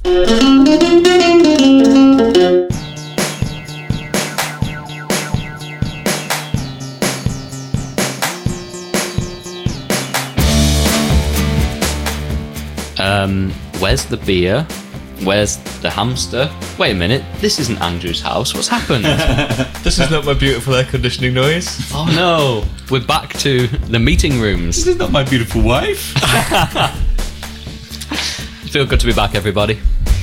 Where's the beer? Where's the hamster? Wait a minute, this isn't Andrew's house. What's happened? This is not my beautiful air conditioning noise. Oh no, we're back to the meeting rooms. This is not my beautiful wife. Feel good to be back, everybody.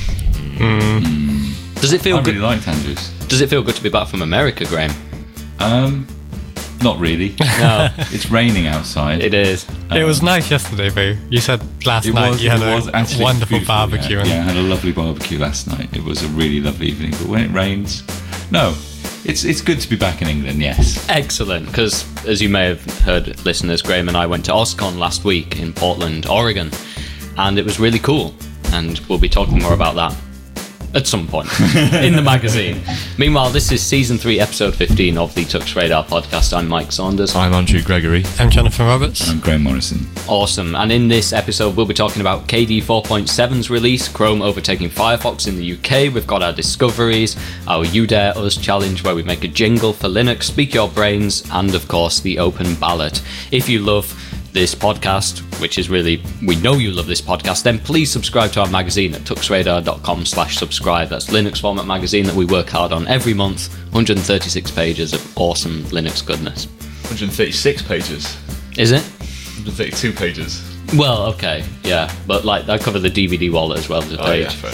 Does it feel I good? really liked Andrews. Does it feel good to be back from America, Graham? Not really. No, It's raining outside. it is. It was nice yesterday, though. You said last night you had a wonderful barbecue. Yeah, I had a lovely barbecue last night. It was a really lovely evening. But when it rains, no, it's good to be back in England. Yes. Excellent, because as you may have heard, listeners, Graham and I went to OSCON last week in Portland, Oregon, and it was really cool. And we'll be talking more about that at some point in the magazine. Meanwhile, this is season 3, episode 15 of the Tux Radar podcast. I'm Mike Saunders. I'm Andrew Gregory. I'm Jonathan Roberts. I'm Graham Morrison. Awesome. And in this episode, we'll be talking about KDE 4.7's release, Chrome overtaking Firefox in the UK. We've got our discoveries, our You Dare Us challenge where we make a jingle for Linux, Speak Your Brains, and of course, the open ballot. If you love this podcast, which is really, we know you love this podcast, then please subscribe to our magazine at tuxradar.com/subscribe. That's Linux format magazine that we work hard on every month. 136 pages of awesome Linux goodness. 136 pages. Is it? 132 pages. Well, okay, yeah, but like I cover the DVD wallet as well as a Oh, page. yeah, fair.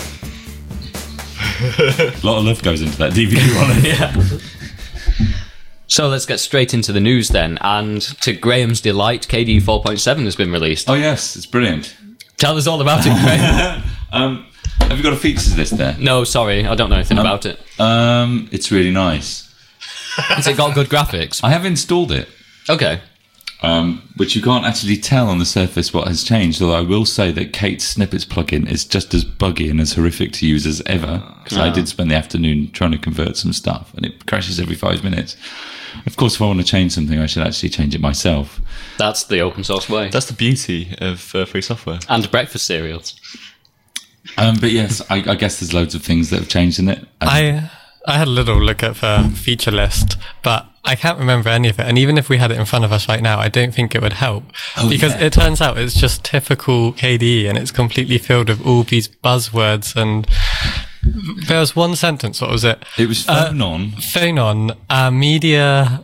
A lot of love goes into that DVD wallet. Yeah. So let's get straight into the news then, and to Graham's delight, KDE 4.7 has been released. Oh yes, it's brilliant. Tell us all about it, Graham. Have you got a features list there? No, sorry, I don't know anything about it. It's really nice. Has it got good graphics? I have installed it. Okay. Which you can't actually tell on the surface what has changed, although I will say that Kate's Snippets plugin is just as buggy and as horrific to use as ever, because I did spend the afternoon trying to convert some stuff, and it crashes every 5 minutes. Of course, if I want to change something, I should actually change it myself. That's the open source way. That's the beauty of free software. And breakfast cereals. But yes, I guess there's loads of things that have changed in it. I had a little look at the feature list, but I can't remember any of it. And even if we had it in front of us right now, I don't think it would help. Because it turns out it's just typical KDE, and it's completely filled with all these buzzwords. And there was one sentence, what was it? It was phone on. Phone on, our media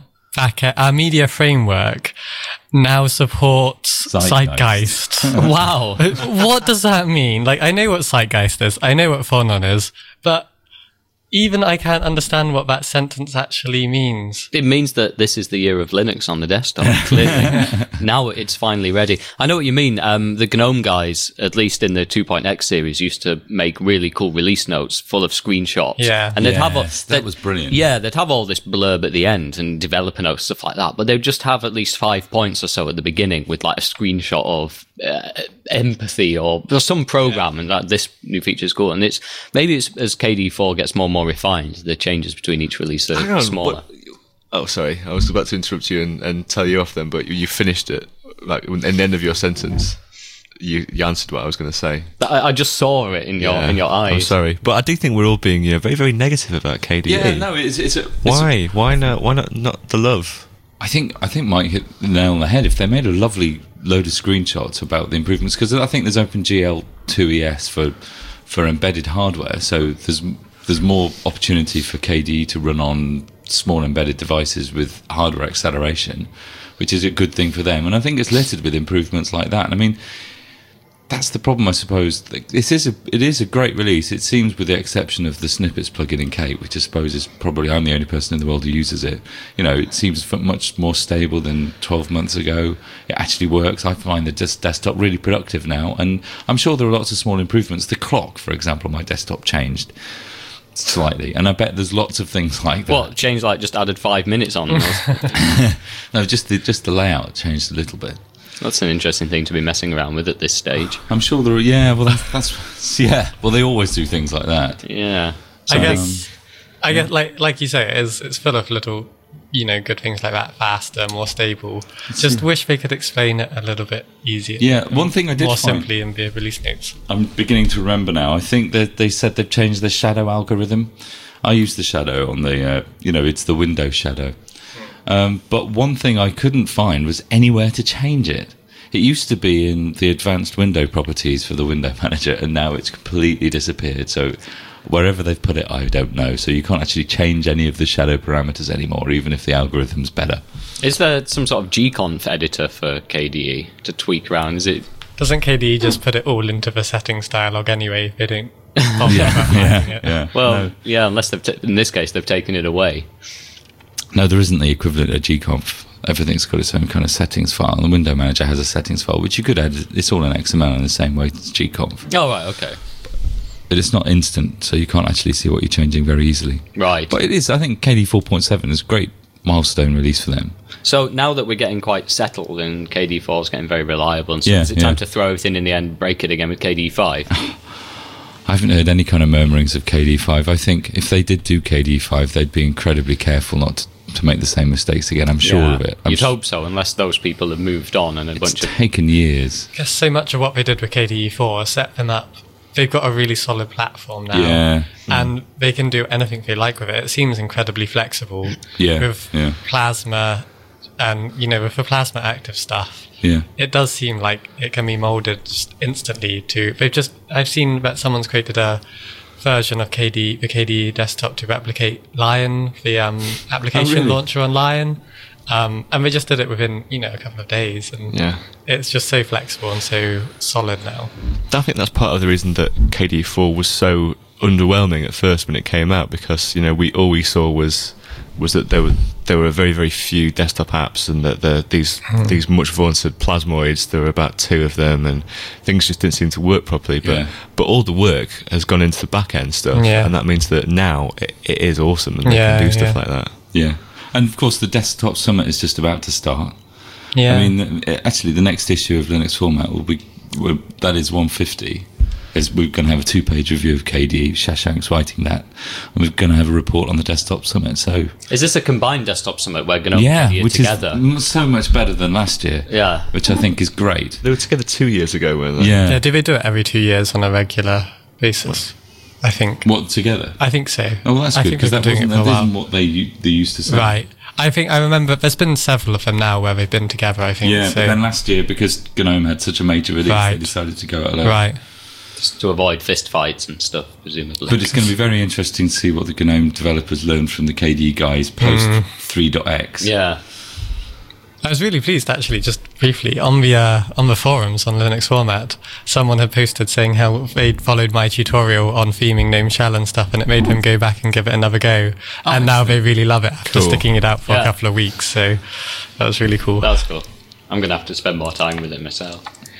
framework now supports Zeitgeist. Wow. What does that mean? Like, I know what Zeitgeist is. I know what Phonon is, but even I can't understand what that sentence actually means. It means that this is the year of Linux on the desktop, clearly. Now it's finally ready. I know what you mean. The GNOME guys, at least in the 2.x series, used to make really cool release notes full of screenshots. Yeah. And they'd have that was brilliant. Yeah, they'd have all this blurb at the end and developer notes, stuff like that. But they'd just have at least 5 points or so at the beginning with like a screenshot of empathy or some program, and that this new feature is cool. And it's as KDE4 gets more and more refined, the changes between each release are smaller. Oh, sorry. I was about to interrupt you and tell you off then, but you finished it. Like, in the end of your sentence, you answered what I was going to say. I just saw it in your eyes. I'm sorry. But I do think we're all being very, very negative about KDE. Yeah, no, Why? Why not the love? I think Mike hit the nail on the head. If they made a lovely load of screenshots about the improvements, because I think there's OpenGL 2ES for embedded hardware, so there's more opportunity for KDE to run on small embedded devices with hardware acceleration, which is a good thing for them. And I think it's littered with improvements like that. And I mean, that's the problem, I suppose. It is a great release. It seems, with the exception of the Snippets plugin in Kate, which I suppose is probably I'm the only person in the world who uses it. You know, it seems much more stable than 12 months ago. It actually works. I find the desktop really productive now, and I'm sure there are lots of small improvements. The clock, for example, on my desktop changed slightly, and I bet there's lots of things like that. What changed? Like just added 5 minutes on? No, just the layout changed a little bit. That's an interesting thing to be messing around with at this stage. I'm sure there are. Yeah, well, that's yeah. Well, they always do things like that. Yeah. I guess, like you say, it's full of little good things like that, faster, more stable. Just wish they could explain it a little bit easier. Yeah, one thing I did more find, simply in the release notes. I'm beginning to remember now. I think that they said they've changed the shadow algorithm. I use the shadow on the, it's the window shadow. But one thing I couldn't find was anywhere to change it. It used to be in the advanced window properties for the window manager, and now it's completely disappeared. So wherever they've put it, I don't know. So you can't actually change any of the shadow parameters anymore, even if the algorithm's better. Is there some sort of gconf editor for KDE to tweak around? Doesn't KDE just put it all into the settings dialog anyway? They don't bother about hiding it. Yeah. Well, yeah, unless in this case they've taken it away. No, there isn't the equivalent of gconf. Everything's got its own kind of settings file. The window manager has a settings file, which you could add. It's all in XML in the same way as gconf. Oh, right, okay. But it's not instant, so you can't actually see what you're changing very easily. Right. But it is, I think KDE 4.7 is a great milestone release for them. So now that we're getting quite settled and KDE 4 is getting very reliable and stuff, is it time to throw everything in the end, break it again with KDE 5? I haven't heard any kind of murmurings of KDE 5. I think if they did do KDE 5, they'd be incredibly careful not to make the same mistakes again. I'm sure of it. You'd hope so, unless those people have moved on and It's taken years. I guess so much of what they did with KDE 4 set them up. They've got a really solid platform now. Yeah. And they can do anything they like with it. It seems incredibly flexible. Yeah. With Plasma and, with the Plasma Active stuff. Yeah. It does seem like it can be molded just instantly to... I've seen that someone's created a version of the KDE desktop to replicate Lion, the application launcher on Lion. And they just did it within, a couple of days. And it's just so flexible and so solid now. I think that's part of the reason that KDE 4 was so underwhelming at first when it came out, because, all we saw was that there were very, very few desktop apps, and that these much vaunted plasmoids, there were about 2 of them, and things just didn't seem to work properly. But all the work has gone into the back end stuff, and that means that now it is awesome, and they can do stuff like that. Yeah. And of course, the Desktop Summit is just about to start. Yeah. I mean, actually, the next issue of Linux Format that is 150. We're going to have a 2-page review of KDE. Shashank's writing that, and we're going to have a report on the Desktop Summit. So, is this a combined Desktop Summit? We're going to which together. Is so much better than last year. Yeah, which I think is great. They were together 2 years ago, weren't they? Yeah. Do they do it every 2 years on a regular basis? I think. What, together? I think so. Oh, well, that's good, because that isn't what they used to say. Right. I remember there's been several of them now where they've been together, I think. Yeah, but then last year, because GNOME had such a major release, they decided to go it alone. Right. Just to avoid fist fights and stuff, presumably. But it's going to be very interesting to see what the GNOME developers learned from the KDE guys post 3.x. Yeah. I was really pleased, actually, just briefly, on the forums on Linux Format, someone had posted saying how they'd followed my tutorial on theming GNOME Shell and stuff, and it made them go back and give it another go. And now they really love it after sticking it out for a couple of weeks. So that was really cool. That's cool. I'm going to have to spend more time with it myself.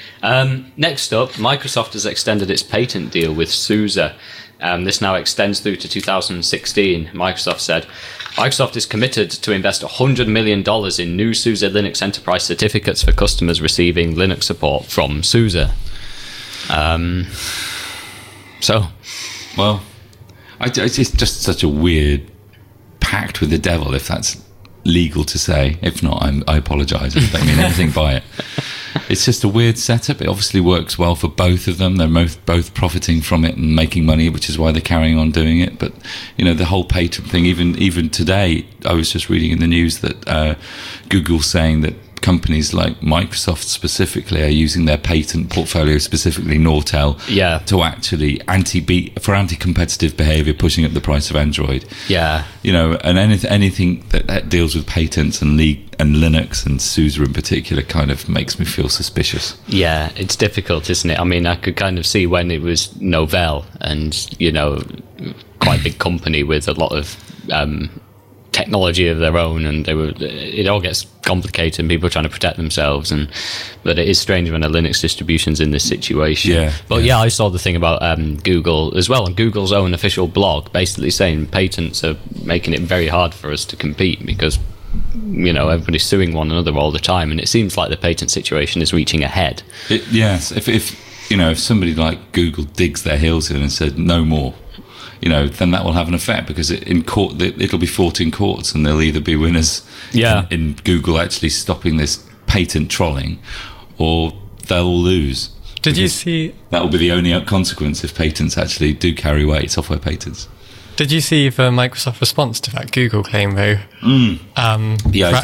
Next up, Microsoft has extended its patent deal with SUSE. This now extends through to 2016. Microsoft said, Microsoft is committed to invest $100 million in new SUSE Linux Enterprise certificates for customers receiving Linux support from SUSE. Well, it's just such a weird pact with the devil, if that's legal to say. If not, I apologise. I don't mean anything by it. It's just a weird setup. It obviously works well for both of them. They're both profiting from it and making money, which is why they're carrying on doing it. But the whole patent thing. Even today, I was just reading in the news that Google's saying that companies like Microsoft specifically are using their patent portfolio, specifically Nortel, to actually anti-competitive behaviour, pushing up the price of Android. Yeah. And anything that deals with patents and Linux and SUSE in particular kind of makes me feel suspicious. Yeah, it's difficult, isn't it? I mean, I could kind of see when it was Novell and, quite a big company with a lot of technology of their own, and it all gets complicated and people are trying to protect themselves, but it is strange when a Linux distribution's in this situation. But I saw the thing about Google as well, on Google's own official blog, basically saying patents are making it very hard for us to compete because everybody's suing one another all the time, and it seems like the patent situation is reaching a head. Yes, if if somebody like Google digs their heels in and said no more, then that will have an effect, because in court it'll be fought in courts, and they'll either be winners in Google actually stopping this patent trolling, or they'll lose. Did you see... That will be the only consequence if patents actually do carry weight, software patents. Did you see the Microsoft response to that Google claim, though? Yeah,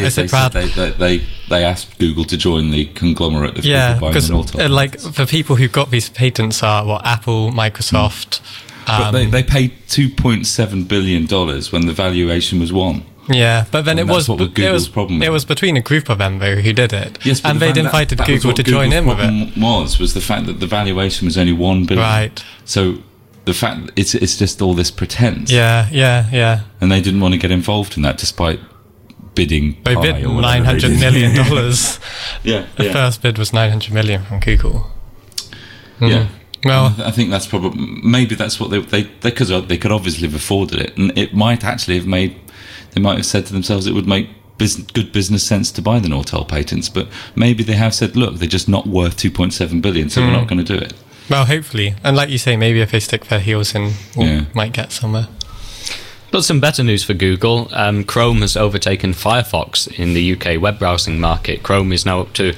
they asked Google to join the conglomerate of people buying the Norton. Like, the people who got these patents are, Apple, Microsoft... But they paid $2.7 billion when the valuation was 1. Yeah, but then it was problem. It was between a group of them though who did it. Yes, and they'd invited Google to join in with it. Was the fact that the valuation was only $1 billion. Right. So the fact it's just all this pretense. Yeah. And they didn't want to get involved in that, despite bidding. They bid $900 million. Yeah. The first bid was $900 million from Google. Yeah. Well, I think that's probably, maybe that's what they could obviously have afforded it, and it might actually have made, they might have said to themselves it would make good business sense to buy the Nortel patents, but maybe they have said, look, they're just not worth 2.7 billion, so we're not going to do it. Well, hopefully, and like you say, maybe if they stick their heels in, we might get somewhere. But some better news for Google. Chrome has overtaken Firefox in the UK web browsing market. Chrome is now up to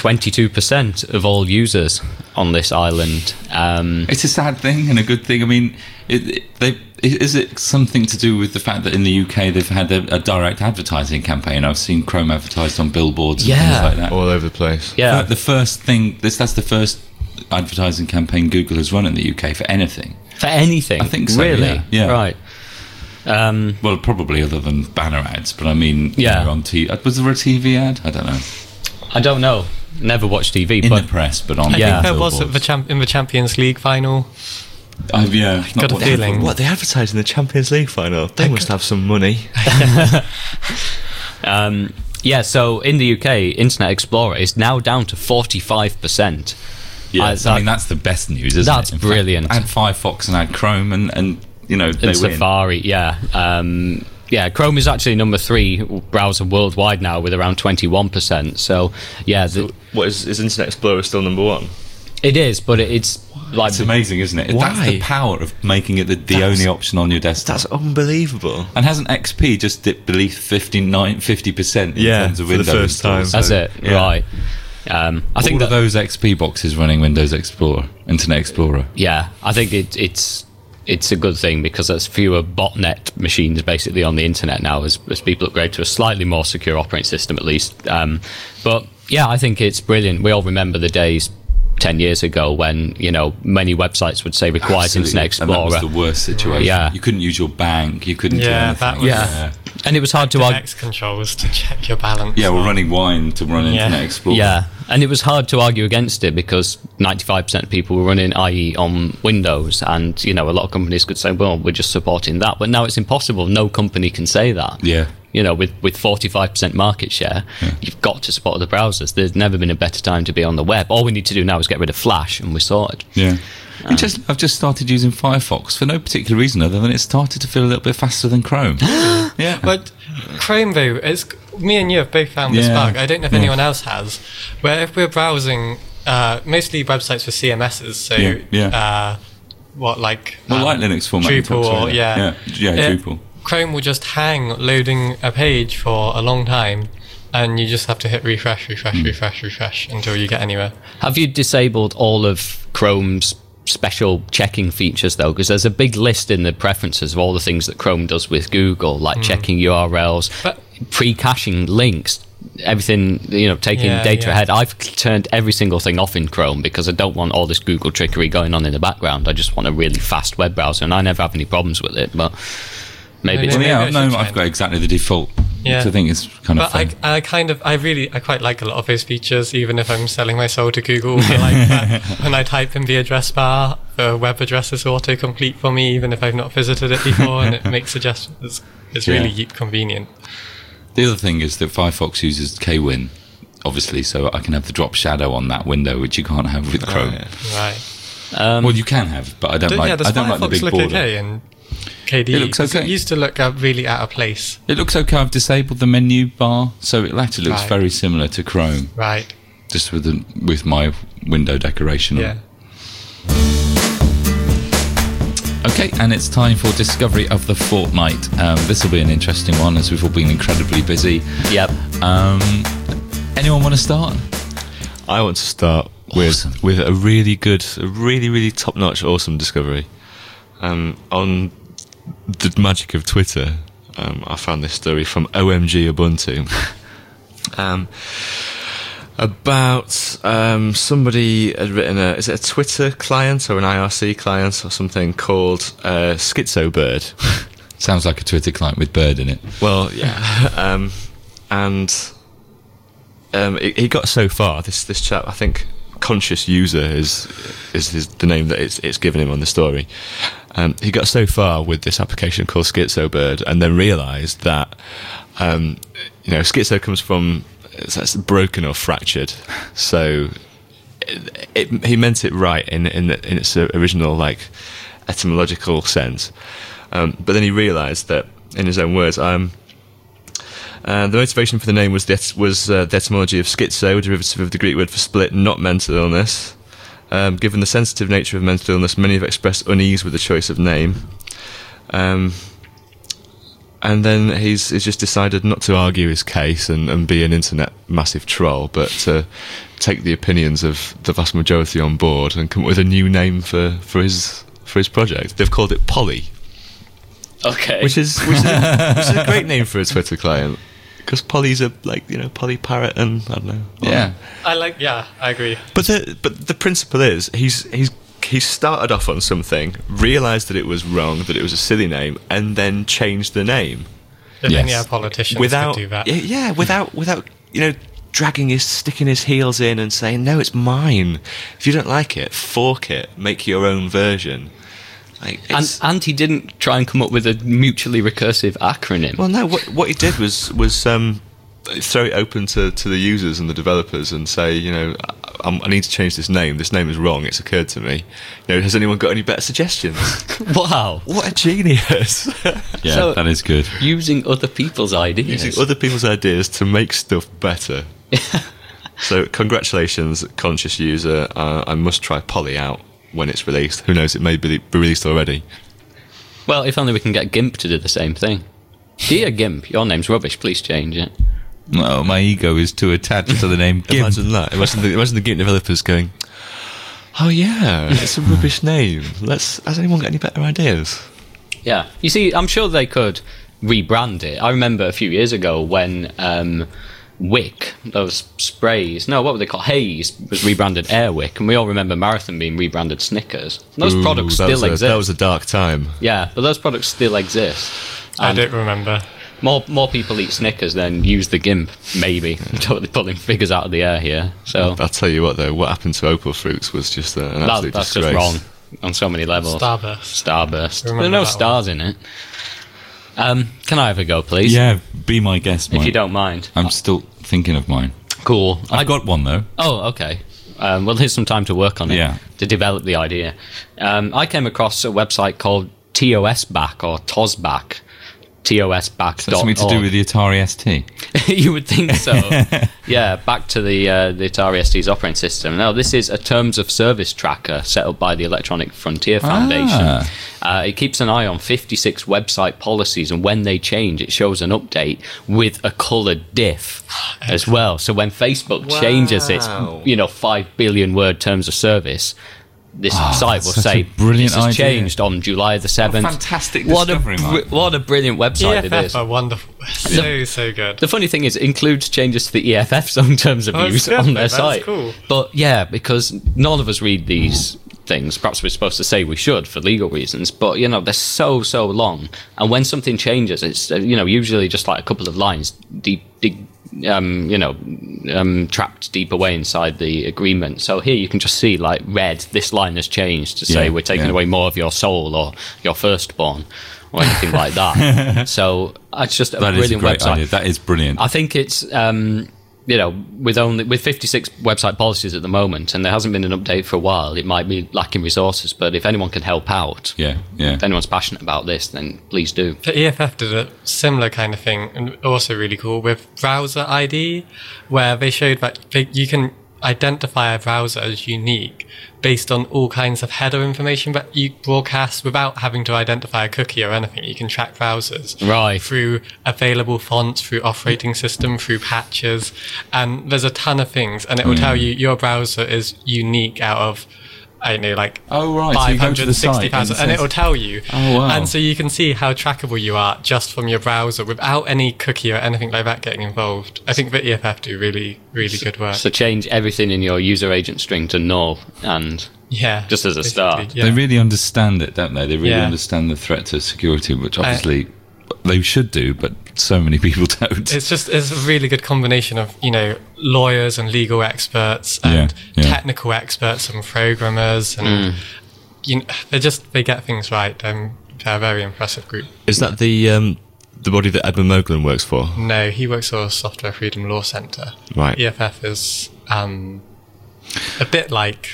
22% of all users on this island. It's a sad thing and a good thing. I mean, is it something to do with the fact that in the UK they've had a direct advertising campaign? I've seen Chrome advertised on billboards and things like that. All over the place. Yeah. The first thing, that's the first advertising campaign Google has run in the UK for anything. For anything? I think so, really? Yeah. Right. Well, probably other than banner ads, but I mean, on TV. Was there a TV ad? I don't know. I don't know. Never watched TV. In the press, but on I think there was in the Champions League final. Got a feeling. What, they advertised in the Champions League final? They must have some money. So in the UK, Internet Explorer is now down to 45%. Yeah, I mean, that's the best news, isn't it? That's brilliant. Add Firefox and add Chrome and they win. Safari, Chrome is actually number 3 browser worldwide now with around 21%. So, what is Internet Explorer still number 1? It is, but it's like... It's amazing, isn't it? Why? That's the power of making it the only option on your desktop. That's unbelievable. And hasn't XP just dipped beneath 50% in terms of Windows? For the first time. That's it, right. I think that those XP boxes running Windows Explorer, Internet Explorer. Yeah, I think it's a good thing, because there's fewer botnet machines basically on the internet now as people upgrade to a slightly more secure operating system, at least. But I think it's brilliant. We all remember the days 10 years ago when many websites would say requires Internet Explorer. And that was the worst situation. Yeah. You couldn't use your bank. You couldn't do anything. That was, and it was hard to argue. X controls to check your balance. Yeah, we're running Wine to run Internet Explorer. Yeah, and it was hard to argue against it, because 95% of people were running IE on Windows, and a lot of companies could say, well, we're just supporting that. But now it's impossible. No company can say that. Yeah. With 45% market share, you've got to support the browsers. There's never been a better time to be on the web. All we need to do now is get rid of Flash, and we're sorted. Yeah. I've just started using Firefox for no particular reason other than it started to feel a little bit faster than Chrome. Yeah. But Chrome, though, me and you have both found this bug. I don't know if anyone else has, where if we're browsing mostly websites for CMSs, so like Linux format, Drupal, Drupal. Chrome will just hang loading a page for a long time, and you just have to hit refresh until you get anywhere. Have you disabled all of Chrome's special checking features, though? Because there's a big list in the preferences of all the things that Chrome does with Google, like checking URLs, pre-caching links, everything, taking data ahead. I've turned every single thing off in Chrome because I don't want all this Google trickery going on in the background. I just want a really fast web browser, and I never have any problems with it, but maybe I've got exactly the default. Yeah. So I think it's kind of fun. I quite like a lot of those features, even if I'm selling my soul to Google. I like that when I type in the address bar, the web address is autocomplete for me, even if I've not visited it before, and it makes suggestions. It's really convenient. The other thing is that Firefox uses KWin, obviously, so I can have the drop shadow on that window, which you can't have with Chrome. Right. Well, you can have, but I don't like the big border. Okay and KDE. It looks okay. It used to look really out of place. It looks okay. I've disabled the menu bar, so it actually looks very similar to Chrome. Right. Just with my window decoration. Yeah. Okay, and it's time for Discovery of the Fortnight. This will be an interesting one, as we've all been incredibly busy. Yep. Anyone want to start? I want to start with a really good, a really top-notch, awesome discovery. On the magic of Twitter, I found this story from OMG Ubuntu. About somebody had written is it a Twitter client or an IRC client or something called SchizoBird. Sounds like a Twitter client with bird in it. Well, yeah. He got so far. This chap, I think, Conscious User is the name that it's given him on the story. He got so far with this application called SchizoBird, and then realised that schizo comes from that's broken or fractured. So he meant it right in its original like etymological sense. But then he realised that, in his own words, the motivation for the name was the etymology of schizo, derivative of the Greek word for split, not mental illness. Given the sensitive nature of mental illness, many have expressed unease with the choice of name. And then he's just decided not to argue his case and be an internet massive troll, but to take the opinions of the vast majority on board and come up with a new name for his project. They've called it Polly. Okay. Which is a great name for a Twitter client, because Polly's a Polly Parrot, and I don't know. Yeah. I agree. But the principle is he started off on something, realised that it was wrong, that it was a silly name, and then changed the name. But then, politicians could do that. Yeah, without sticking his heels in and saying, no, it's mine. If you don't like it, fork it, make your own version. And he didn't try and come up with a mutually recursive acronym. Well, no, what he did was throw it open to the users and the developers and say, I need to change this name. This name is wrong. It's occurred to me. Has anyone got any better suggestions? Wow. What a genius. Yeah, So, that is good. Using other people's ideas. Using other people's ideas to make stuff better. So, congratulations, Conscious User. I must try Polly out when it's released. Who knows, it may be released already. Well, if only we can get GIMP to do the same thing. Dear GIMP, your name's rubbish. Please change it. No, my ego is too attached to the name GIMP. Imagine that. Imagine the GIMP developers going, oh yeah, it's a rubbish name. Has anyone got any better ideas? Yeah. You see, I'm sure they could rebrand it. I remember a few years ago when Wick, those sprays, what were they called? Haze was rebranded Airwick, and we all remember Marathon being rebranded Snickers. Those products still exist. That was a dark time. Yeah, but those products still exist. I don't remember. More people eat Snickers than use the GIMP, maybe. I'm totally pulling figures out of the air here. So I'll tell you what, though, what happened to Opal Fruits was just an absolute that's disgrace. just wrong on so many levels. Starburst. There are no stars in it. Can I have a go, please? Yeah, be my guest, Mike. If you don't mind. I'm still thinking of mine. Cool. I've got one, though. Oh, okay. Well, here's some time to work on it, Yeah. to develop the idea. I came across a website called TOSBack or TOSBack. TOSBack.org. Something to do with the Atari ST. You would think so. Yeah, back to the Atari ST's operating system. Now, this is a terms of service tracker set up by the Electronic Frontier Foundation. It keeps an eye on 56 website policies, and when they change, it shows an update with a coloured diff as well. So when Facebook changes its 5 billion word terms of service, this site will say brilliant this has idea. changed on July the 7th. Fantastic discovery, Mike. What a brilliant website it is. EFF are wonderful. So good. The funny thing is, it includes changes to the EFF's own terms of use on their site. Cool. But yeah, because none of us read these things. Perhaps we're supposed to say we should for legal reasons, but they're so long. And when something changes, it's usually just like a couple of lines deep, trapped deep away inside the agreement. So here you can just see, like, red, this line has changed to say we're taking away more of your soul or your firstborn or anything like that. So it's just a brilliant website. Idea. That is brilliant. I think it's with 56 website policies at the moment, and there hasn't been an update for a while, it might be lacking resources. But if anyone can help out, if anyone's passionate about this, then please do. The EFF did a similar kind of thing, and also really cool, with Browser ID, where they showed that you can identify a browser as unique based on all kinds of header information that you broadcast without having to identify a cookie or anything. You can track browsers through available fonts, through operating system, through patches, and there's a ton of things, and it will tell you your browser is unique out of, I don't know, like 560,000, and it will tell you. Oh, wow. And so you can see how trackable you are just from your browser without any cookie or anything like that getting involved. I think the EFF do really, really good work. So change everything in your user agent string to null, and just as a start. They really understand it, don't they? They really understand the threat to security, which obviously they should do, but so many people don't. It's a really good combination of, lawyers and legal experts and technical experts and programmers, and they get things right. They're a very impressive group. Is that the body that Edmund Moglen works for? No, he works for Software Freedom Law Centre. Right. EFF is a bit like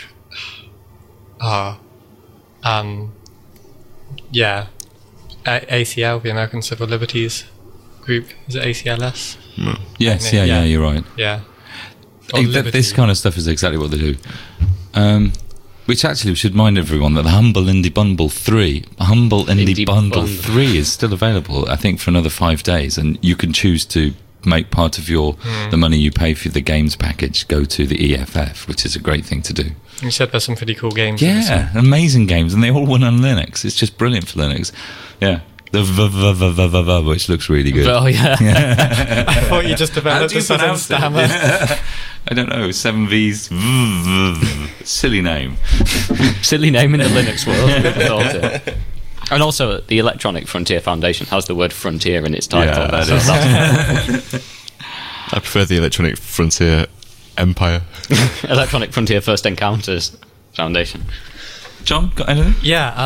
ACL, the American Civil Liberties Group. Is it ACLS? No. Yes, you're right. Yeah. This kind of stuff is exactly what they do. Which actually we should remind everyone that the Humble Indie Bundle 3 is still available, I think, for another 5 days, and you can choose to make part of the money you pay for the games package go to the EFF, which is a great thing to do. You said there's some pretty cool games. Yeah, amazing games, and they all run on Linux. It's just brilliant for Linux. Yeah. The which looks really good. Oh, yeah. I thought you just developed a sudden stammer. I don't know, 7V's silly name. Silly name in the Linux world. Who'd have thought it? And also, the Electronic Frontier Foundation has the word frontier in its title. I prefer the Electronic Frontier Empire. Electronic Frontier First Encounters Foundation. John, got anything? Yeah,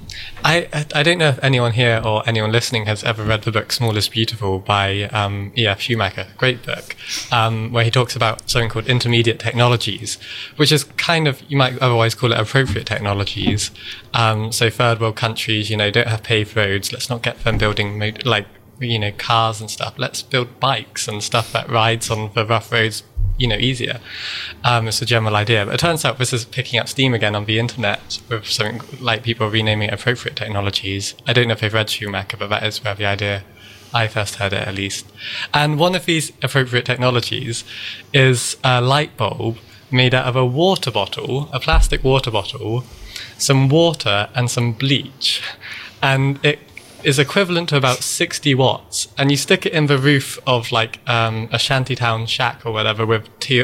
I don't know if anyone here or anyone listening has ever read the book Small is Beautiful by E.F. Schumacher. Great book, where he talks about something called intermediate technologies, which is kind of, you might otherwise call it appropriate technologies. So third world countries, don't have paved roads. Let's not get them building cars and stuff. Let's build bikes and stuff that rides on the rough roads easier. It's a general idea, but it turns out this is picking up steam again on the internet with something like people renaming it appropriate technologies. I don't know if they've read Schumacher, but that is where the idea, I first heard it at least. And one of these appropriate technologies is a light bulb made out of a water bottle, a plastic water bottle, some water and some bleach. And it is equivalent to about 60 watts, and you stick it in the roof of like a shantytown shack or whatever with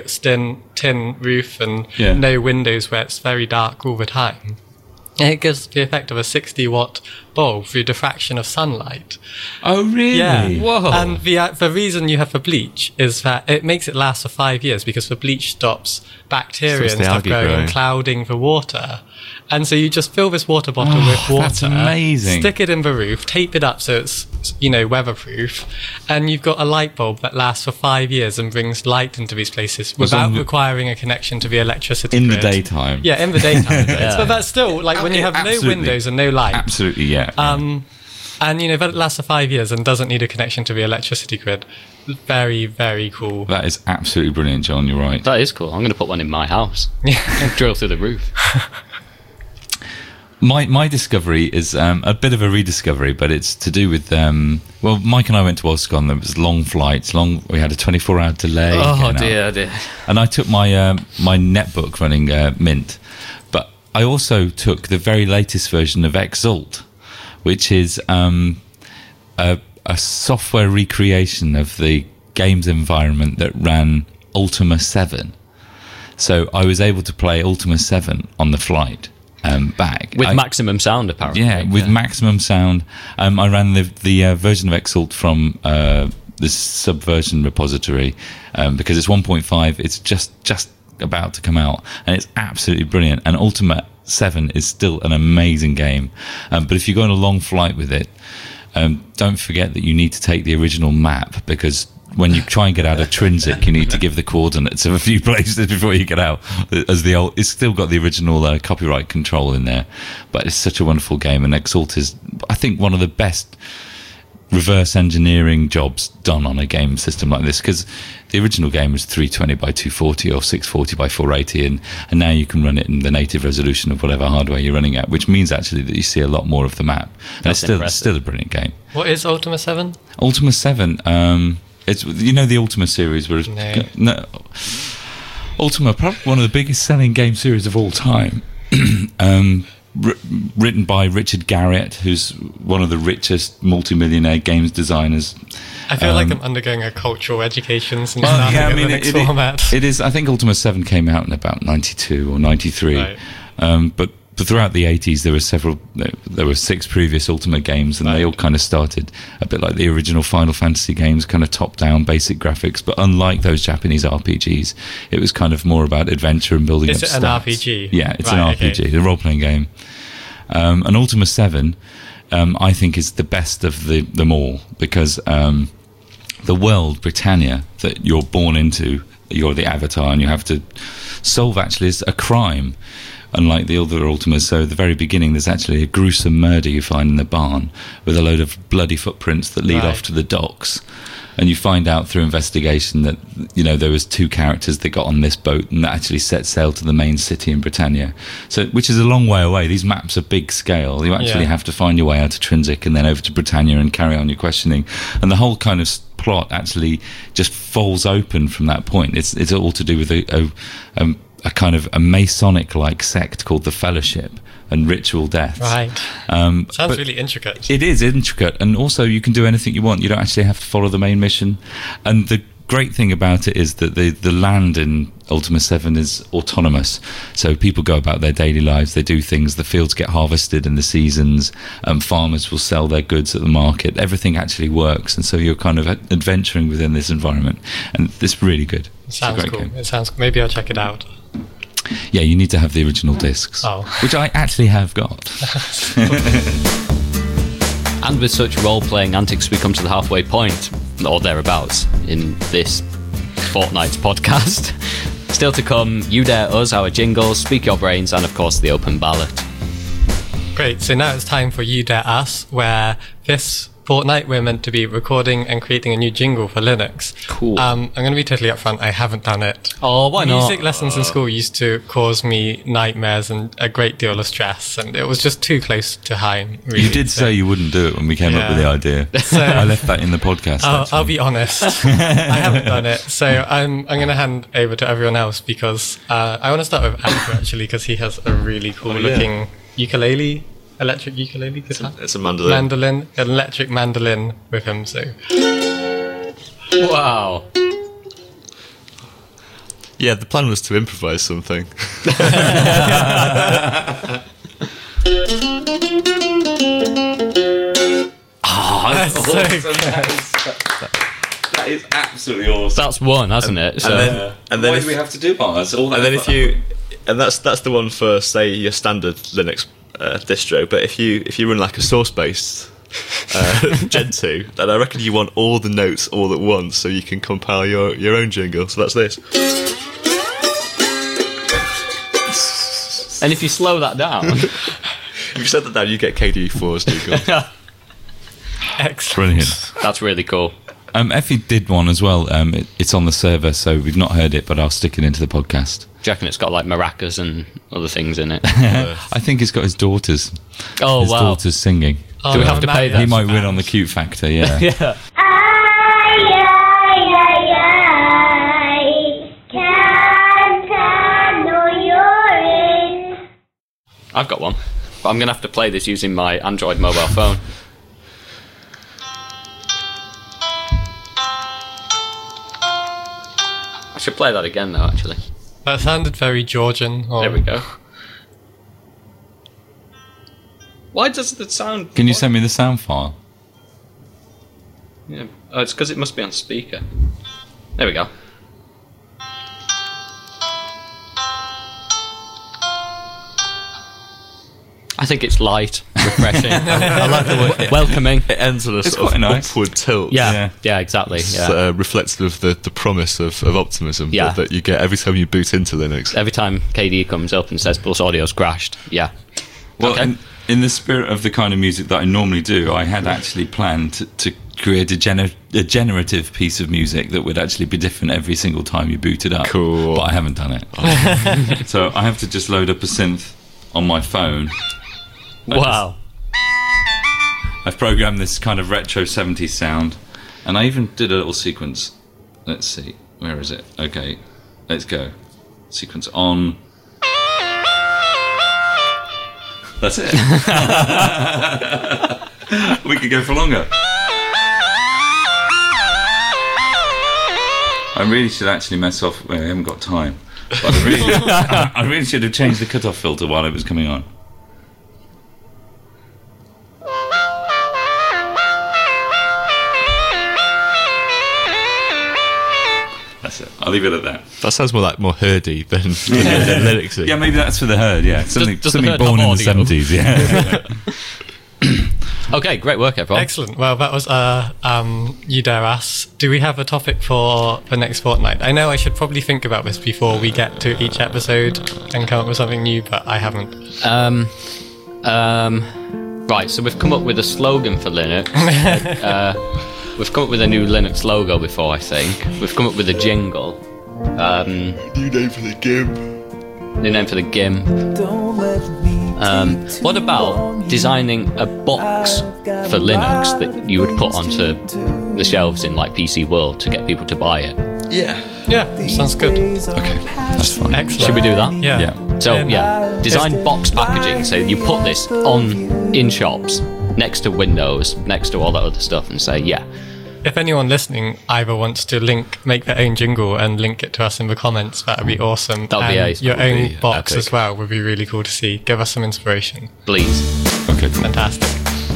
tin roof and no windows, where it's very dark all the time. And it gives the effect of a 60 watt bulb through diffraction of sunlight. Oh, really? Yeah. Whoa. And the reason you have the bleach is that it makes it last for 5 years, because the bleach stops bacteria and stuff growing and clouding the water. And so you just fill this water bottle with water. That's amazing. Stick it in the roof, tape it up so it's, weatherproof, and you've got a light bulb that lasts for 5 years and brings light into these places without requiring a connection to the electricity in grid. The daytime. Yeah, in the daytime. But that's still, like, when you have no windows and no light. Absolutely, yeah. And, that lasts for 5 years and doesn't need a connection to the electricity grid. Very, very cool. That is absolutely brilliant, John. You're right. That is cool. I'm going to put one in my house. Drill through the roof. My discovery is a bit of a rediscovery, but it's to do with Mike and I went to OSCON. There was long flights. We had a 24-hour delay. Oh dear. And I took my netbook running Mint, but I also took the very latest version of Exalt, which is a software recreation of the games environment that ran Ultima 7. So I was able to play Ultima 7 on the flight. Back with maximum sound, apparently. Yeah, with maximum sound. I ran the version of Exalt from the Subversion repository because it's 1.5. It's just about to come out, and it's absolutely brilliant. And Ultima 7 is still an amazing game. But if you go on a long flight with it, don't forget that you need to take the original map, because when you try and get out of Trinsic, you need to give the coordinates of a few places before you get out. It's still got the original copyright control in there, but it's such a wonderful game. And Exalt is, I think, one of the best reverse engineering jobs done on a game system like this, because the original game was 320 by 240 or 640 by 480, and now you can run it in the native resolution of whatever hardware you're running at, which means actually that you see a lot more of the map. And it's still a brilliant game. What is Ultima 7? Ultima 7, it's, you know, the Ultima series was Ultima, probably one of the biggest selling game series of all time. Written by Richard Garriott, who's one of the richest multimillionaire games designers. I feel like I'm undergoing a cultural education since format. It is. I think Ultima 7 came out in about 92 or 93. Right. But throughout the 80s, there were 6 previous Ultima games, and they all kind of started a bit like the original Final Fantasy games, kind of top-down, basic graphics. But unlike those Japanese RPGs, it was kind of more about adventure and building up stats. Is it an RPG? Yeah, it's an RPG, a role-playing game. And Ultima 7, I think, is the best of them all, because the world, Britannia, that you're born into, you're the avatar, and you have to solve, actually, is a crime, unlike the other Ultimas. So at the very beginning, there's actually a gruesome murder you find in the barn with a load of bloody footprints that lead off to the docks. And you find out through investigation that, you know, there was 2 characters that got on this boat and that actually set sail to the main city in Britannia. So, which is a long way away. These maps are big scale. You actually have to find your way out to Trinsic and then over to Britannia and carry on your questioning. And the whole kind of plot actually just falls open from that point. It's all to do with a kind of a Masonic-like sect called the Fellowship and ritual deaths. Right. Sounds really intricate. It is intricate, and also you can do anything you want. You don't actually have to follow the main mission. And the great thing about it is that the land in Ultima 7 is autonomous. So people go about their daily lives, they do things, the fields get harvested in the seasons, farmers will sell their goods at the market. Everything actually works, and so you're kind of adventuring within this environment. And it's really good. Sounds cool. Game. It sounds. Maybe I'll check it out. Yeah, you need to have the original discs, which I actually have got. And with such role-playing antics, we come to the halfway point, or thereabouts, in this fortnight's podcast. Still to come, You Dare Us, our jingles, Speak Your Brains, and of course the open ballot. Great, so now it's time for You Dare Us, where this fortnight we're meant to be recording and creating a new jingle for Linux. Cool. I'm going to be totally upfront, I haven't done it. Oh, why not? Music lessons in school used to cause me nightmares and a great deal of stress, and it was just too close to home, really. You did say you wouldn't do it when we came up with the idea. So I left that in the podcast. I'll be honest. I haven't done it, so I'm going to hand over to everyone else, because I want to start with Andrew, actually, because he has a really cool looking ukulele. Electric ukulele guitar? It's a mandolin. An electric mandolin with him, so... Wow. Yeah, the plan was to improvise something. That's awesome. That is absolutely awesome. That's one, hasn't it? So, and then what do we have to do, Mark? That's all that. And then that's the one for, say, your standard Linux distro. But if you run like a source-based Gentoo, then I reckon you want all the notes all at once, so you can compile your own jingle. So that's this. And if you slow that down, if you set that down, you get KDE4's jingle. Excellent. Brilliant. That's really cool. Effie did one as well. It's on the server, so we've not heard it, but I'll stick it into the podcast. Do you reckon it's got like maracas and other things in it? I think it's got his daughters. Oh, his wow. daughters singing. Oh, do we have to pay that? He might win on the cute factor, yeah. Yeah. I've got one, but I'm going to have to play this using my Android mobile phone. I should play that again, though, actually. That sounded very Georgian. There we go. Why does the sound... Can you send me the sound file? Yeah. Oh, it's because it must be on speaker. There we go. I think it's light, refreshing. I like the word welcoming. It ends on a sort of upward tilt. Yeah, exactly. It's yeah. Reflective of the promise of optimism that you get every time you boot into Linux. Every time KDE comes up and says Pulse Audio's crashed. Yeah. Well, in the spirit of the kind of music that I normally do, I had actually planned to create a generative piece of music that would actually be different every single time you boot it up. Cool. But I haven't done it. So I have to just load up a synth on my phone. Wow. I've programmed this kind of retro 70s sound, and I even did a little sequence. Let's see, where is it? Okay, let's go. Sequence on. That's it. We could go for longer. I really should actually mess off. Well, I haven't got time. But I really should have changed the cutoff filter while it was coming on. That's it. I'll leave it at that. That sounds more herdy than lyricsy. Yeah, maybe that's for the herd. Yeah, something Just the herd, born in not the audio. 70s. Yeah. Okay, great work, everyone. Excellent. Well, that was You Dare Us. Do we have a topic for the next fortnight? I know I should probably think about this before we get to each episode and come up with something new, but I haven't. Right, so we've come up with a slogan for Linux. We've come up with a new Linux logo before, I think. We've come up with a jingle. New name for the GIMP. New name for the GIMP. What about designing a box for Linux that you would put onto the shelves in like PC World to get people to buy it? Yeah, sounds good. Okay, that's fine. Excellent. Should we do that? Yeah. So yeah, design box packaging. So you put this in shops next to Windows, next to all that other stuff, and say yeah. If anyone listening either wants to make their own jingle and link it to us in the comments, that would be awesome. That would be ace. Your That would own be box epic. as well would be really cool to see. Give us some inspiration. Please. Okay, cool. Fantastic.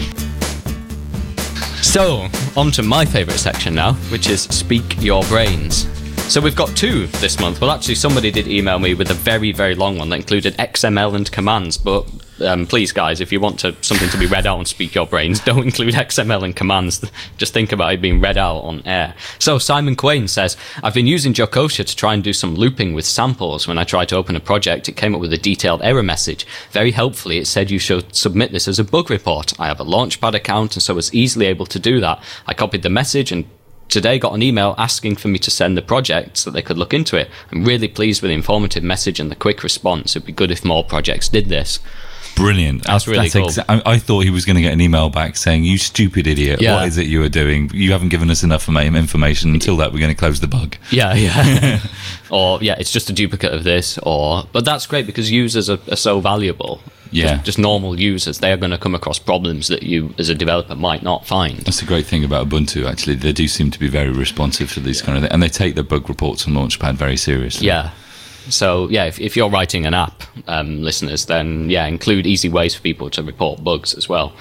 So, on to my favourite section now, which is Speak Your Brains. So we've got two this month. Well, actually, somebody did email me with a very, very long one that included XML and commands. But please, guys, if you want something to be read out on Speak Your Brains, don't include XML and commands. Just think about it being read out on air. So Simon Quain says, I've been using Jocosha to try and do some looping with samples. When I tried to open a project, it came up with a detailed error message. Very helpfully, it said you should submit this as a bug report. I have a Launchpad account, and so was easily able to do that. I copied the message and today got an email asking for me to send the project so they could look into it. I'm really pleased with the informative message and the quick response. It'd be good if more projects did this. Brilliant. That's really cool. I thought he was going to get an email back saying, you stupid idiot, Yeah. what is it you are doing? You haven't given us enough information. Until that, we're going to close the bug. Yeah. Or, yeah, it's just a duplicate of this. But that's great because users are so valuable. Yeah. Just normal users. They are going to come across problems that you, as a developer, might not find. That's the great thing about Ubuntu, actually. They do seem to be very responsive to these kind of things. And they take the bug reports on Launchpad very seriously. Yeah. So, yeah, if you're writing an app, listeners, then, yeah, include easy ways for people to report bugs as well.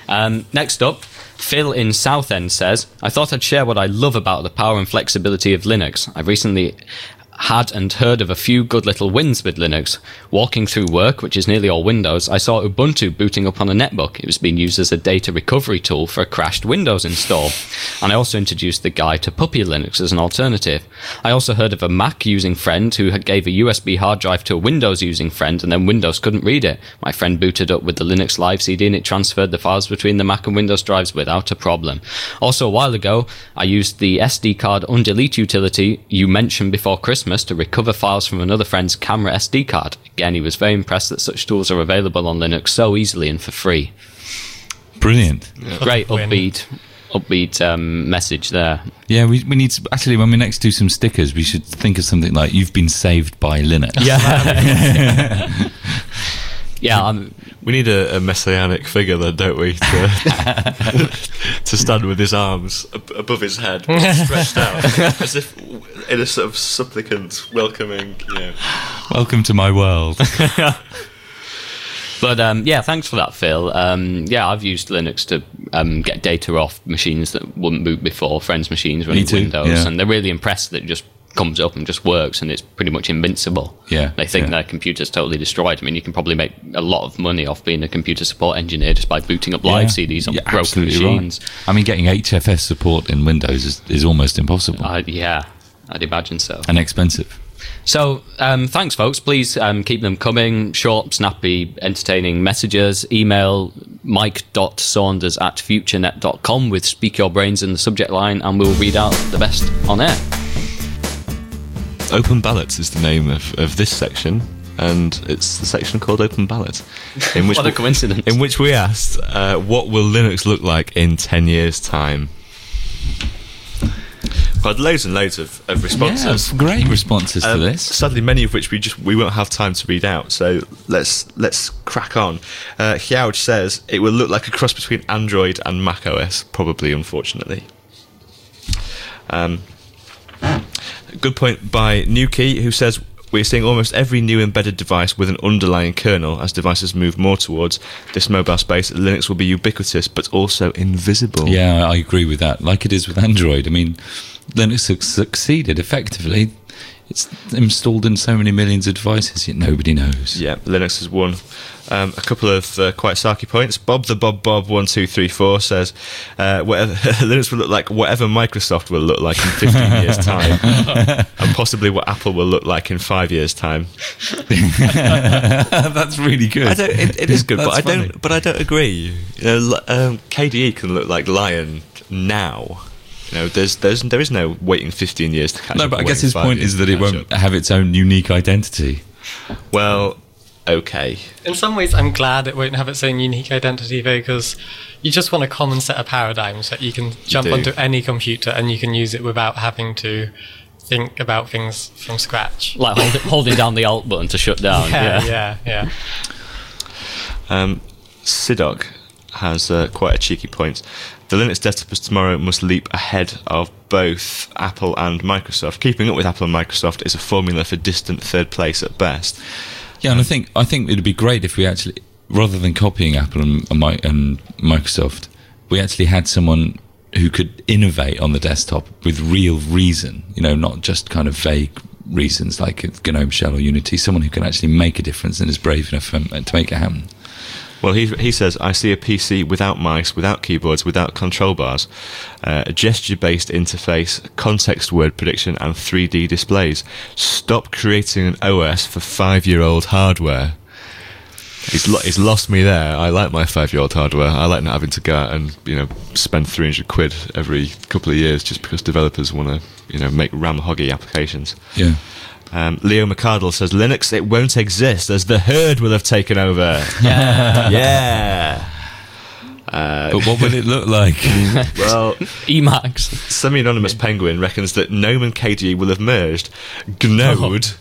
Next up, Phil in Southend says, I thought I'd share what I love about the power and flexibility of Linux. I've recently had and heard of a few good little wins with Linux. Walking through work, which is nearly all Windows, I saw Ubuntu booting up on a netbook. It was being used as a data recovery tool for a crashed Windows install. And I also introduced the guy to Puppy Linux as an alternative. I also heard of a Mac using friend who gave a USB hard drive to a Windows using friend and then Windows couldn't read it. My friend booted up with the Linux Live CD and it transferred the files between the Mac and Windows drives without a problem. Also, a while ago, I used the SD card undelete utility you mentioned before Christmas to recover files from another friend's camera SD card. Again, he was very impressed that such tools are available on Linux so easily and for free. Brilliant. Great Win. upbeat message there. Yeah, we need to, actually, when we next do some stickers, we should think of something like, you've been saved by Linux. Yeah. Yeah, We need a messianic figure then, don't we? To stand with his arms above his head, stretched out, as if in a sort of supplicant, welcoming, Welcome to my world. But yeah, thanks for that, Phil. Yeah, I've used Linux to get data off machines that wouldn't boot before, friends' machines running too, Windows, yeah. and they're really impressed that it just comes up and just works, and it's pretty much invincible. Yeah, They think yeah. their computer's totally destroyed. I mean, you can probably make a lot of money off being a computer support engineer just by booting up live CDs on broken absolutely machines. Right. I mean, getting HFS support in Windows is almost impossible Yeah, I'd imagine so. and expensive. So, thanks, folks. Please keep them coming. Short, snappy, entertaining messages. Email mike.saunders@futurenet.com with Speak Your Brains in the subject line, and we'll read out the best on air. Open Ballots is the name of this section, and it's the section called Open Ballot. In which What a coincidence. In which we asked, what will Linux look like in 10 years' time? We've had loads and loads of responses. Yeah, great responses to this. Sadly, many of which we won't have time to read out. So let's crack on. Hyauj says it will look like a cross between Android and Mac OS, probably, unfortunately. Good point by Nuki, who says we're seeing almost every new embedded device with an underlying kernel. As devices move more towards this mobile space, Linux will be ubiquitous but also invisible. Yeah, I agree with that. Like it is with Android. I mean, Linux has succeeded effectively. It's installed in so many millions of devices, yet nobody knows. Yeah, Linux has won. A couple of quite sarky points. Bob 1234 says Linux will look like whatever Microsoft will look like in 15 years' time, and possibly what Apple will look like in 5 years' time. That's really good. It is good, That's but I don't agree. KDE can look like Lion now. There is no waiting 15 years to catch up. No, but I or guess waiting his 5 point years is that to it catch won't up. have its own unique identity. Well, okay. In some ways, I'm glad it won't have its own unique identity, though, because you just want a common set of paradigms that you can jump onto any computer and you can use it without having to think about things from scratch. Like holding down the Alt button to shut down. Yeah. Sidok has quite a cheeky point. The Linux desktop of tomorrow must leap ahead of both Apple and Microsoft. Keeping up with Apple and Microsoft is a formula for distant third place at best. Yeah, and I think it'd be great if we actually, rather than copying Apple and Microsoft, we actually had someone who could innovate on the desktop with real reason, not just kind of vague reasons like GNOME Shell or Unity, someone who can actually make a difference and is brave enough to make it happen. Well, he says, I see a PC without mice, without keyboards, without control bars, a gesture-based interface, context word prediction, and 3D displays. Stop creating an OS for 5-year-old hardware. He's lost me there. I like my 5-year-old hardware. I like not having to go out and spend 300 quid every couple of years just because developers want to make RAM-hoggy applications. Yeah. Leo McCardle says Linux, it won't exist as the herd will have taken over. Yeah. But what will it look like? Well, Emacs. Semi-anonymous Penguin reckons that GNOME and KDE will have merged. GNODE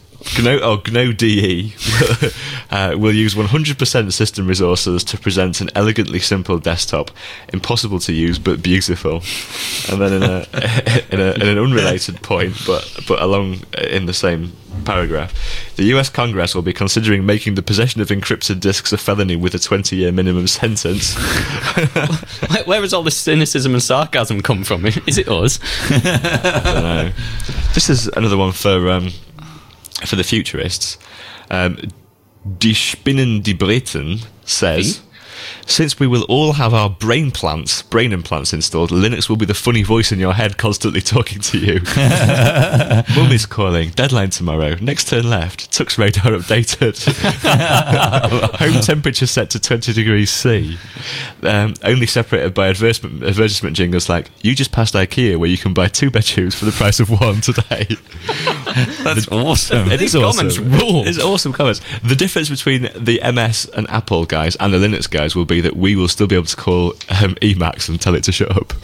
GNODE will use 100% system resources to present an elegantly simple desktop, impossible to use but beautiful. And then in an unrelated point, but along in the same paragraph, the US Congress will be considering making the possession of encrypted disks a felony with a 20-year minimum sentence. Where has all this cynicism and sarcasm come from? Is it us? I don't know. This is another one for the futurists. Die Spinnen die Briten says, since we will all have our brain implants installed, Linux will be the funny voice in your head constantly talking to you. Mum is calling, deadline tomorrow, next turn left, Tux radar updated, home temperature set to 20 degrees C, only separated by advertisement jingles like, you just passed IKEA where you can buy 2 bedrooms for the price of 1 today. That's awesome. It is awesome. It's awesome comments. The difference between the MS and Apple guys and the Linux guys will be that we will still be able to call Emacs and tell it to shut up.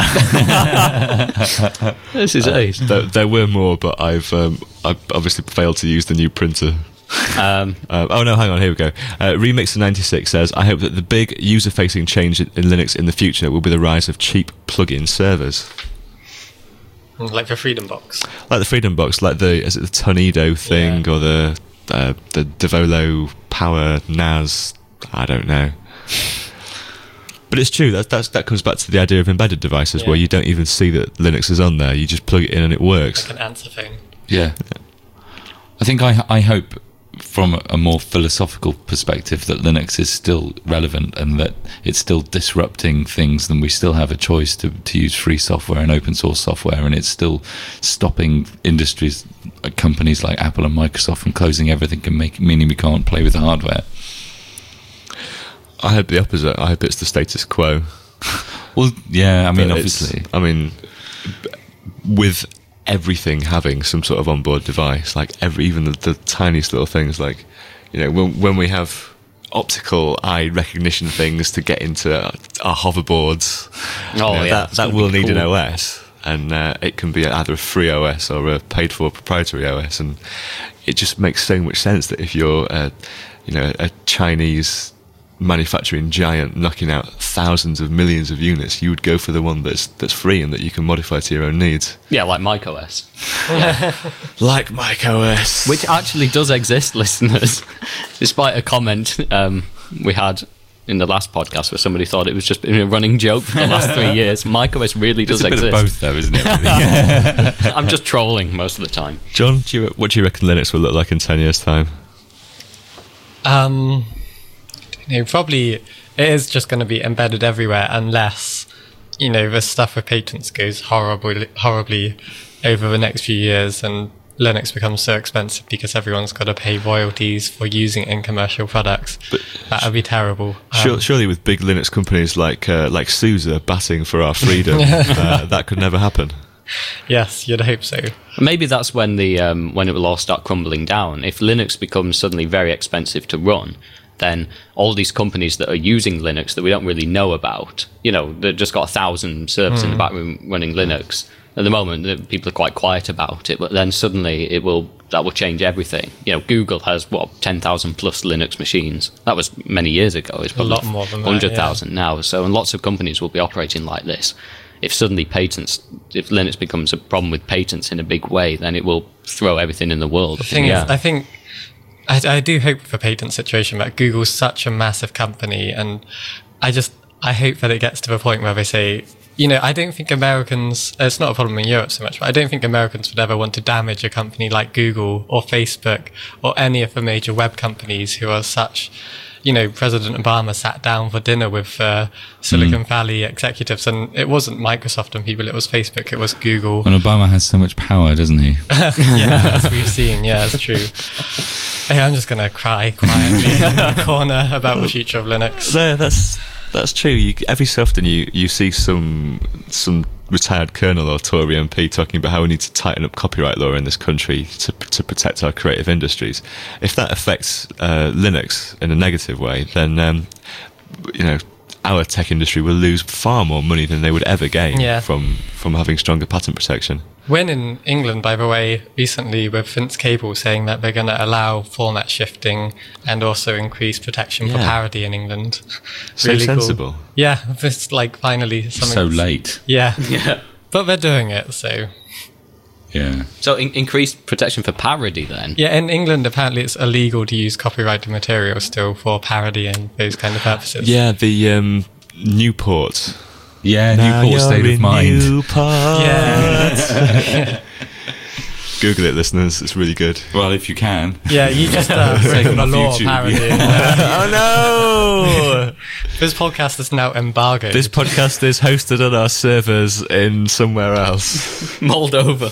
This is ace. There were more, but I've obviously failed to use the new printer. Oh no, hang on, here we go. Remixer96 says, I hope that the big user-facing change in Linux in the future will be the rise of cheap plug-in servers. Like the Freedom Box. Like the Freedom Box, like the Tornado thing, or the Devolo Power NAS, I don't know. But it's true, that comes back to the idea of embedded devices, where you don't even see that Linux is on there, you just plug it in and it works. Like an answer phone. Yeah. I think I hope from a more philosophical perspective that Linux is still relevant and that it's still disrupting things, and we still have a choice to use free software and open source software, and it's still stopping industries, companies like Apple and Microsoft from closing everything and meaning we can't play with the hardware. I hope the opposite. I hope it's the status quo. Well, yeah, I mean, But obviously. with everything having some sort of onboard device, like even the tiniest little things, like, you know, when we have optical eye recognition things to get into our hoverboards, that will need an OS, and it can be either a free OS or a paid for proprietary OS, and it just makes so much sense that if you're a Chinese manufacturing giant knocking out thousands of millions of units, you would go for the one that's free and that you can modify to your own needs. Yeah, like macOS. Like macOS. Which actually does exist, listeners. Despite a comment we had in the last podcast where somebody thought it was just been a running joke for the last 3 years. macOS really does exist. It's a bit of both, though, isn't it? I'm just trolling most of the time. John, what do you reckon Linux will look like in 10 years' time? Probably it is just going to be embedded everywhere unless, the stuff with patents goes horribly over the next few years and Linux becomes so expensive because everyone's got to pay royalties for using it in commercial products. But that would be terrible. Surely with big Linux companies like SUSE batting for our freedom, that could never happen. Yes, you'd hope so. Maybe that's when when it will all start crumbling down. If Linux becomes suddenly very expensive to run, then all these companies that are using Linux that we don't really know about, they've just got 1,000 servers in the back room running Linux. At the moment, people are quite quiet about it, but then suddenly that will change everything. Google has 10,000 plus Linux machines. That was many years ago. It's probably a lot more than 100,000 now. So, and lots of companies will be operating like this. If suddenly if Linux becomes a problem with patents in a big way, then it will throw everything in the world. The thing is, I think I do hope for the patent situation, but Google's such a massive company, and I hope that it gets to the point where they say, I don't think Americans, it's not a problem in Europe so much, but I don't think Americans would ever want to damage a company like Google or Facebook or any of the major web companies who are such, President Obama sat down for dinner with Silicon Valley executives, and it wasn't Microsoft and people, it was Facebook, it was Google. And Obama has so much power, doesn't he? Yeah, as we've seen, yeah, it's true. Hey, I'm just going to cry quietly in the corner about the future of Linux. No, that's true. Every so often you see some retired colonel or Tory MP talking about how we need to tighten up copyright law in this country to protect our creative industries. If that affects Linux in a negative way, then our tech industry will lose far more money than they would ever gain from having stronger patent protection. When in England, by the way, recently with Vince Cable saying that they're going to allow format shifting and also increase protection for parody in England. So really sensible. Cool. Yeah, it's finally something. So late. Yeah. But they're doing it, so. Yeah. So increased protection for parody then? Yeah, in England, apparently it's illegal to use copyrighted material still for parody and those kind of purposes. Yeah, the Newport. Yeah, Newport State of Mind. Newport. Yeah. Google it, listeners. It's really good. Well, if you can. Yeah, you just breaking the law parody. Oh no! This podcast is now embargoed. This podcast is hosted on our servers in somewhere else. Moldova.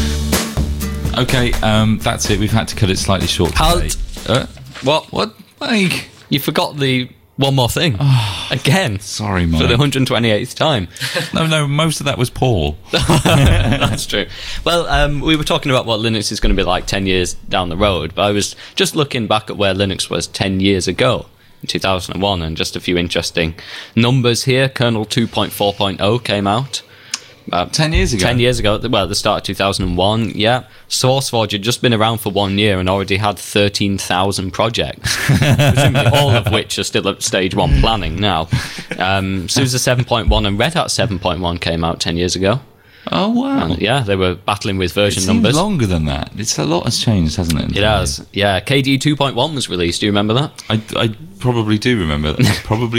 Okay, that's it. We've had to cut it slightly short today. Halt. What? Mike, you forgot the one more thing. Again. Sorry, Mike. For the 128th time. No, most of that was Paul. That's true. Well, we were talking about what Linux is going to be like 10 years down the road, but I was just looking back at where Linux was 10 years ago, in 2001, and just a few interesting numbers here. Kernel 2.4.0 came out. 10 years ago? 10 years ago, at the start of 2001, yeah. SourceForge had just been around for 1 year and already had 13,000 projects, presumably all of which are still at stage 1 planning now. SUSE 7.1 and Red Hat 7.1 came out 10 years ago. Oh, wow. And, yeah, they were battling with version it numbers. It's longer than that. A lot has changed, hasn't it? It has, yeah. KDE 2.1 was released. Do you remember that? I probably do remember that.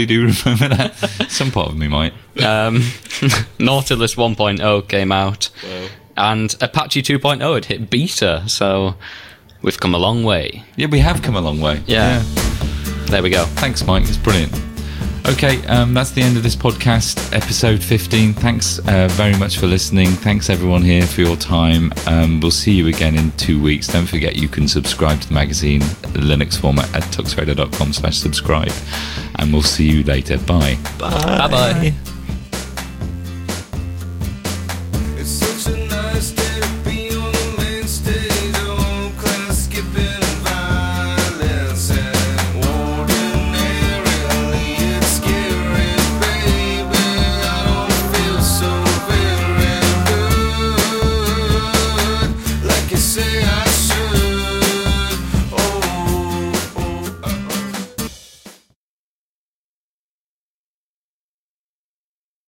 Some part of me might. Nautilus 1.0 came out. Wow. And Apache 2.0 had hit beta, so We've come a long way. Yeah, we have come a long way. Yeah. There we go. Thanks, Mike. It's brilliant. Okay, that's the end of this podcast, episode 15. Thanks very much for listening. Thanks, everyone here, for your time. We'll see you again in 2 weeks. Don't forget you can subscribe to the magazine, Linux format, at tuxradar.com/subscribe. And we'll see you later. Bye. Bye-bye.